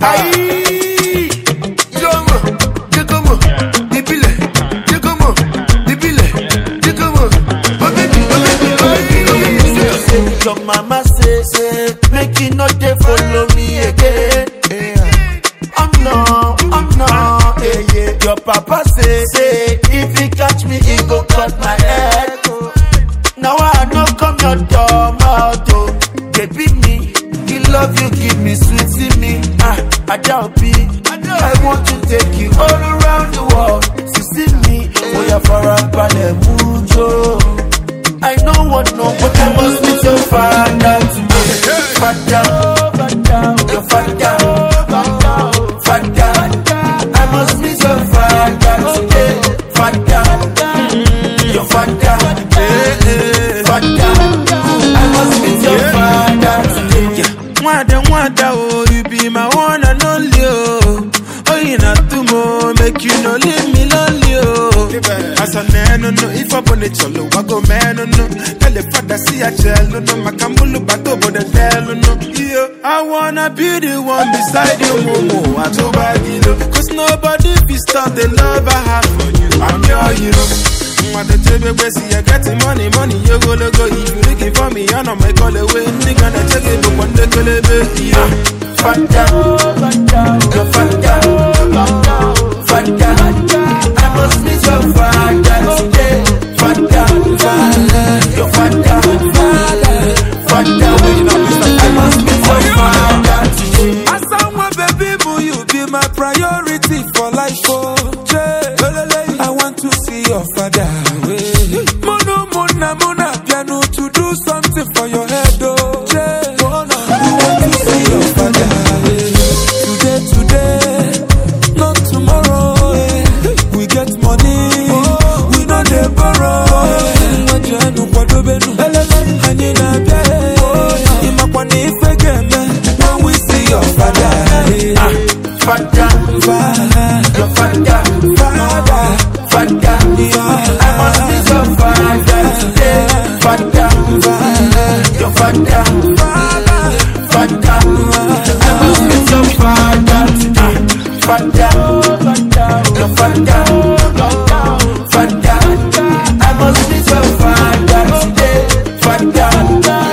Aïe, Jomo, Jacomo, Dibile, Jacomo, Dibile, Jacomo. Oh baby, your mama say, make you not dey follow me again. I'm not, yeah. Your papa say, if he catch me, he go cut my head. Now I know come your door, mouth, oh. Baby me, he love you, give me sweet, see me. I doubt be. I want to take you all around the world. See me, oh yeah, for a ballet mucho. I know what no, but I must meet your father today. Father, your father, father. I must meet your father today. Father, your father, father. I must meet your father today. Wada, oh, you be my one and only, oh. Oh, you not to more, make you no leave me lonely, oh. As a man, no, if I want it, cholo, I go man, no. Tell the father, see a child, no, Macambulu, but over the tell, no. I wanna be the one beside you, Momo, I told by you, cause nobody be stop the love I have for you. I'm your hero. What the table where see I get the money, you go. If you looking for me, I know my call away. Nigga, I take it, but one day, baby, yeah. Father, your father, father. I must meet your father today. Father, your father, father. I must meet your father today. As someone, baby, you be my priority for life, oh. I want to see your father. Mona, piano to do something for your head, oh. I want to see your father. Today, not tomorrow. We get money, we know they borrow. When we see your father, father, your father, father. I must meet your father today. Father, your father, father. I must meet your father today. Father, your father, father. I must meet your father today. Father.